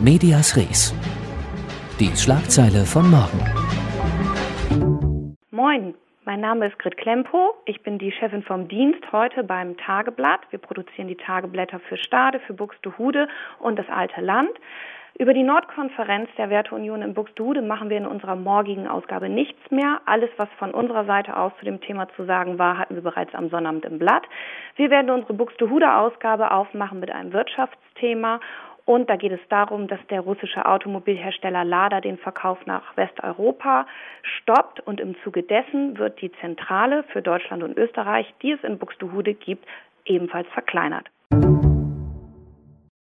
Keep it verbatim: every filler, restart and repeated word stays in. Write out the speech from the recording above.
Medias Res. Die Schlagzeile von morgen. Moin, mein Name ist Grit Klempo. Ich bin die Chefin vom Dienst heute beim Tageblatt. Wir produzieren die Tageblätter für Stade, für Buxtehude und das alte Land. Über die Nordkonferenz der Werteunion in Buxtehude machen wir in unserer morgigen Ausgabe nichts mehr. Alles, was von unserer Seite aus zu dem Thema zu sagen war, hatten wir bereits am Sonnabend im Blatt. Wir werden unsere Buxtehude-Ausgabe aufmachen mit einem Wirtschaftsthema. Und da geht es darum, dass der russische Automobilhersteller Lada den Verkauf nach Westeuropa stoppt. Und im Zuge dessen wird die Zentrale für Deutschland und Österreich, die es in Buxtehude gibt, ebenfalls verkleinert.